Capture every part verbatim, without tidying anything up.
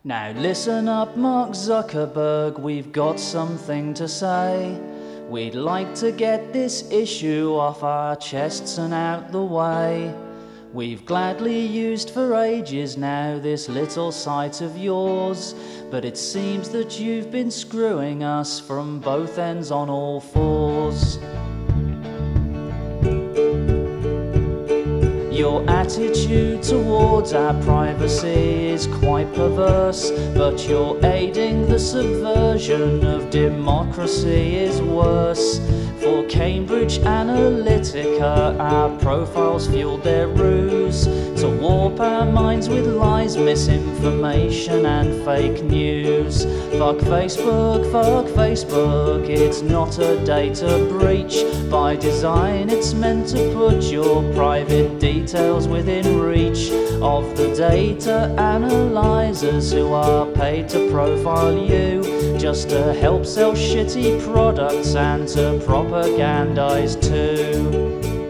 Now listen up, Mark Zuckerberg, we've got something to say. We'd like to get this issue off our chests and out the way. We've gladly used for ages now this little site of yours, but it seems that you've been screwing us from both ends on all fours. Your attitude towards our privacy is quite perverse, but your aiding the subversion of democracy is worse. For Cambridge Analytica, our profiles fueled their ruse to warp our minds with lies, misinformation and fake news. Fuck Facebook, fuck Facebook, it's not a data breach. By design it's meant to put your private details within reach of the data analyzers who are paid to profile you, just to help sell shitty products and to propagandize too.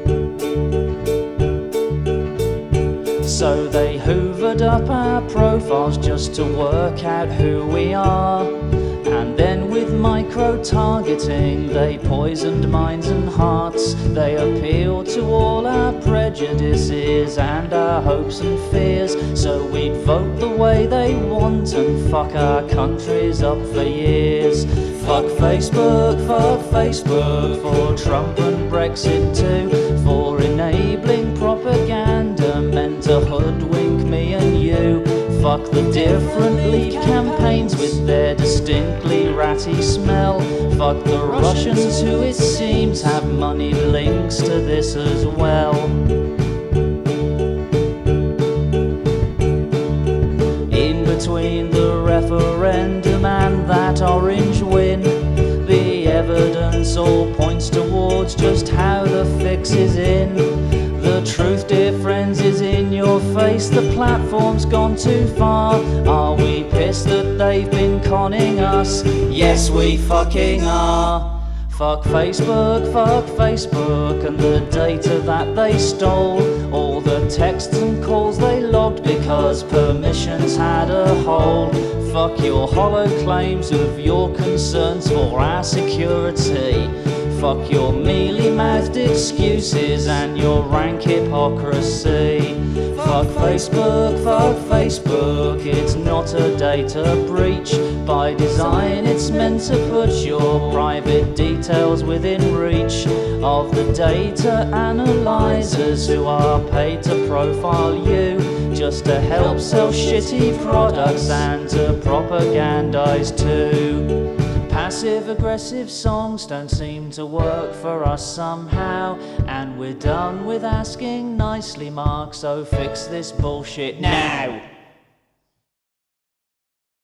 So they hoovered up our profiles just to work out who we are, and then with micro-targeting they poisoned minds and hearts. They appealed to all our prejudices and our hopes and fears, so we'd vote the way they want and fuck our countries up for years. Fuck Facebook, fuck Facebook, for Trump and Brexit too, for enabling propaganda meant to hoodwink me and you. Fuck the different lead campaigns with their distinctly ratty smell. Fuck the Russians who it seems have moneyed links to this as well. In between the referendum and that orange win, the evidence all points towards just how the fix is in. The truth, dear friends, is in your face. The platform's gone too far. Are we pissed that they've been conning us? Yes, we fucking are. Fuck Facebook, fuck Facebook, and the data that they stole. All the texts and calls they logged because permissions had a hole. Fuck your hollow claims of your concerns for our security. Fuck your mealy-mouthed excuses and your rank hypocrisy. Fuck Facebook, fuck Facebook, it's not a data breach. By design it's meant to put your private details within reach of the data analyzers who are paid to profile you, just to help sell shitty products and to propagandize too. Passive-aggressive songs don't seem to work for us somehow, and we're done with asking nicely, Mark, so fix this bullshit now.